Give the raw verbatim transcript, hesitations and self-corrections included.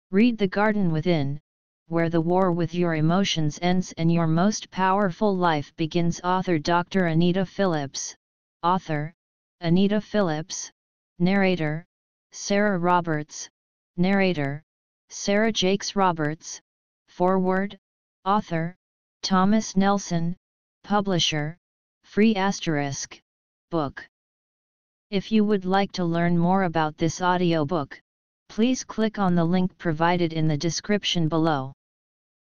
Read The Garden Within, where the war with your emotions ends and your most powerful life begins. Author Doctor Anita Phillips. Author, Anita Phillips. Narrator, Sarah Roberts. Narrator, Sarah Jakes Roberts. Foreword, Author, Thomas Nelson. Publisher, Free Asterisk, Book. If you would like to learn more about this audiobook, please click on the link provided in the description below.